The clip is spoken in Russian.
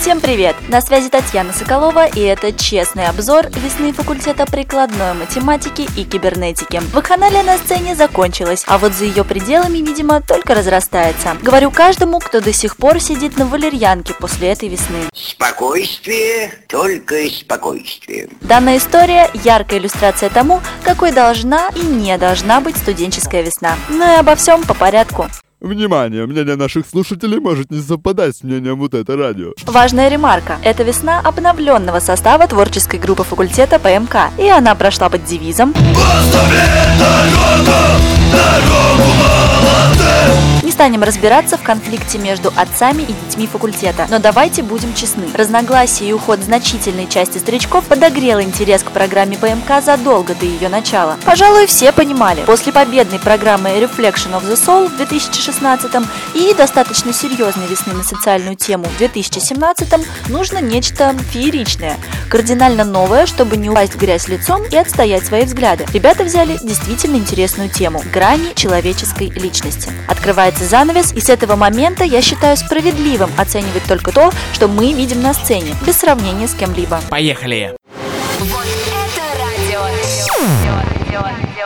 Всем привет! На связи Татьяна Соколова, и это честный обзор весны факультета прикладной математики и кибернетики. Вакханалия на сцене закончилась, а вот за ее пределами, видимо, только разрастается. Говорю каждому, кто до сих пор сидит на валерьянке после этой весны. Спокойствие, только спокойствие. Данная история – яркая иллюстрация тому, какой должна и не должна быть студенческая весна. Ну и обо всем по порядку. Внимание! Мнение наших слушателей может не совпадать с мнением вот это радио. Важная ремарка. Это весна обновленного состава творческой группы факультета ПМК. И она прошла под девизом «Не станем разбираться в конфликте между отцами и детьми факультета, но давайте будем честны. Разногласия и уход значительной части старичков подогрел интерес к программе ПМК задолго до ее начала. Пожалуй, все понимали, после победной программы Reflection of the Soul в 2016 и достаточно серьезной весны на социальную тему в 2017 нужно нечто фееричное, кардинально новое, чтобы не упасть в грязь лицом и отстоять свои взгляды. Ребята взяли действительно интересную тему – грани человеческой личности. Открывается занавес, и с этого момента я считаю справедливым оценивать только то, что мы видим на сцене, без сравнения с кем-либо. Поехали! Вот это радио.